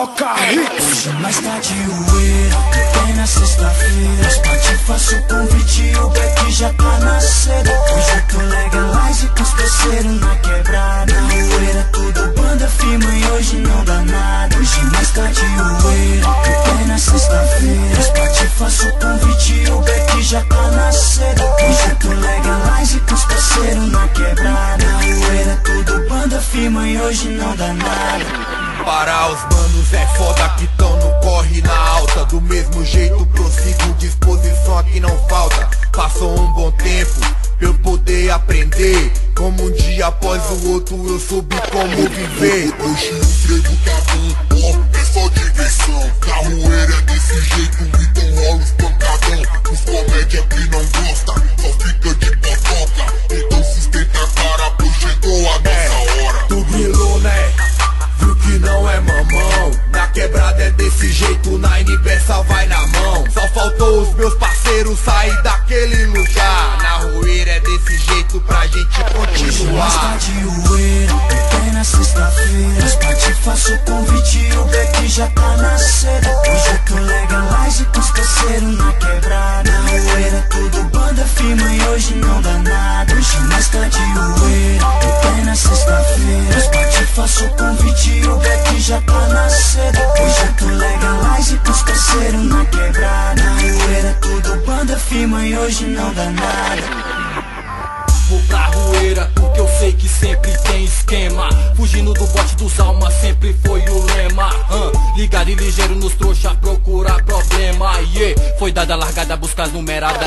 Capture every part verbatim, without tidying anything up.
Moca Hits. Hoje nós tá de ueira, tem na sexta-feira. As party faço o convite, o Beck já tá na seda. Hoje eu tô legalize com os parceiros na quebrada. Na ueira tudo banda firma e hoje não dá nada. Hoje nós tá de ueira, tem na sexta-feira. As party faço o convite, o Beck já tá na seda. Hoje eu tô legalize com os parceiros na quebrada. Na ueira tudo banda firma e hoje não dá nada. Para os manos é foda que tão no corre na alta. Do mesmo jeito prossigo, disposição aqui não falta. Passou um bom tempo pra eu poder aprender. Como um dia após o outro eu soube como viver. Hoje o frevo tá bom, ó, é só diversão. Carroeira é desse jeito, então rola os pancadão. Os comédia que não gosta, só fica de botoca. Então sustenta a cara, pois chegou a nossa hora. Tu grilou, né? Viu que não é mamão. Na quebrada é desse jeito, na Inibessa vai na mão. Só faltou os meus parceiros sair daquele lugar. Na rueira é desse jeito pra gente Hoje nós tá continuar. de ueira, tem na sexta-feira. As party faço o convite, o Beck já tá na seda. Hoje eu tô legalize com os parceiros na quebrada. Na ueira tudo banda firma e hoje não dá nada. Hoje nós tá de ueira, tem na sexta-feira. As party faço o convite, o Beck já tá na seda. Hoje eu tô legalize com os parceiros na quebrada. Na ueira tudo banda firma e hoje não dá nada. Vou pra rueira porque eu sei que sempre tem esquema. Fugindo do bote dos almas sempre foi o lema. uh, Ligado e ligeiro nos trouxa procurar problema. Yeah. Foi dada a largada, buscar numerada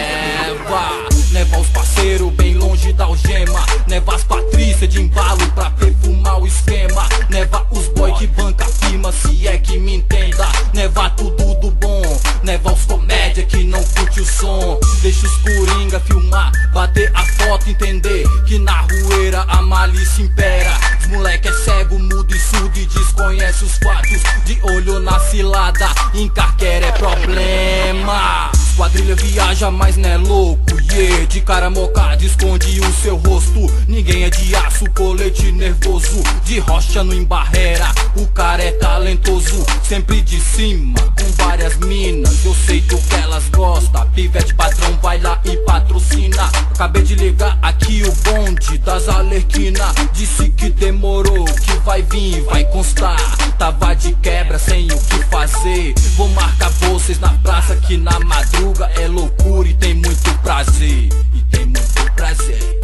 neva. Leva os parceiros bem longe da algema. Leva as patrícias de embalo pra perfumar o esquema. Leva os boy que banca firma, se é que me entenda. Leva tudo do bom, leva os comédia que não curte o som. Deixa os coringa filmar, bater a foto, entender que na rueira a malícia impera. Os moleque é cego, mudo e surdo e desconhece os fatos. De olho na cilada, encarquera é problema. Quadrilha viaja, mas não é louco, yeah. De cara mocada, esconde o seu rosto. Ninguém é de aço, colete nervoso. De rocha no embarreira, o cara é talentoso. Sempre de cima, com várias minas. Eu sei do que elas gostam. Pivete patrão vai lá e patrocina. Acabei de ligar aqui o bonde das Alerquina. Disse que demorou, que vai vir, vai constar. Tava de quebra, sem o que fazer. Vou marcar vocês na praça que na madrugada é loucura e tem muito prazer. E tem muito prazer.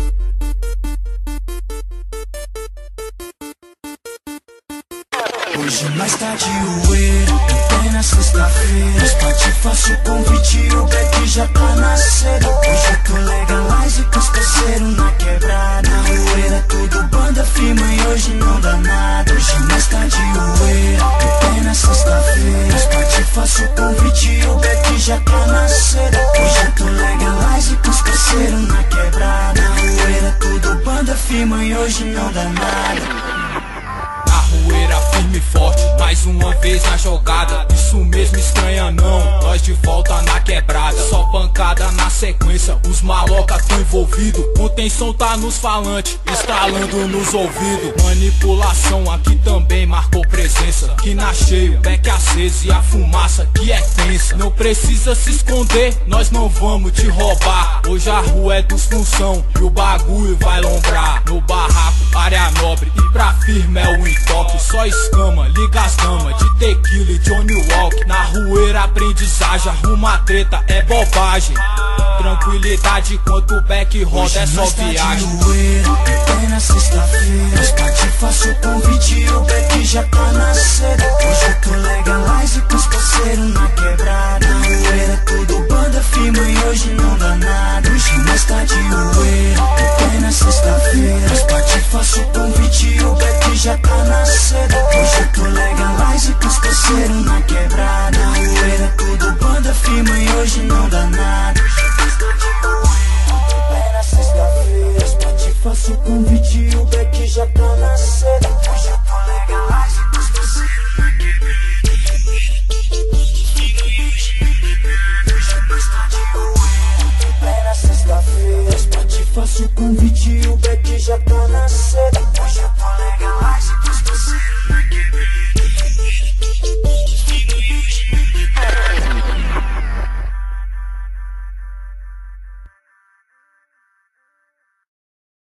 Hoje nós tá de ueira, tem na sexta-feira. As party faço o convite, o Beck já tá na seda. Hoje eu tô legalize com os parceiros na quebrada. Na ueira tudo banda firma e hoje não dá nada. Hoje nós tá de ueira, tem na sexta-feira. As party faço o convite, o Beck já tá na seda. Hoje eu tô legalize com os parceiros na quebrada. Na ueira tudo banda firma e hoje não dá nada. Rueira firme e forte, mais uma vez na jogada. Isso mesmo, estranha não, nós de volta na quebrada. Só pancada na sequência, os malocas tão envolvidos. Ontem som tá nos falantes, estalando nos ouvidos. Manipulação aqui também marcou presença. Que na cheio, beck aceso e a fumaça que é tensa. Não precisa se esconder, nós não vamos te roubar. Hoje a rua é dos função e o bagulho vai lombrar. No barraco, área nobre e pra firme é o entoque. Só escama, liga as damas de tequila e Johnny Walk. Na rueira aprendizagem, arruma treta, é bobagem. Tranquilidade enquanto o beck roda é só viagem. Tem na sexta-feira, as party faço o convite, o Beck já tá na seda. Hoje eu tô legalize com os parceiros na quebrada. Na rueira tudo banda firma e hoje não dá nada. Hoje nós tá de ueira, tem na sexta-feira. As party faço o convite, o Beck já tá na seda. Hoje eu tô legalize com os parceiros na quebrada. Na rueira tudo banda firma e hoje não dá nada. Tem na sexta-feira, as party faço o convite, o Beck já tá na seda. Hoje eu tô legalize com os parceiros na quebrada. Hoje nós tá de ueira. Tem na sexta-feira, as party faço o convite, o Beck já tá na seda.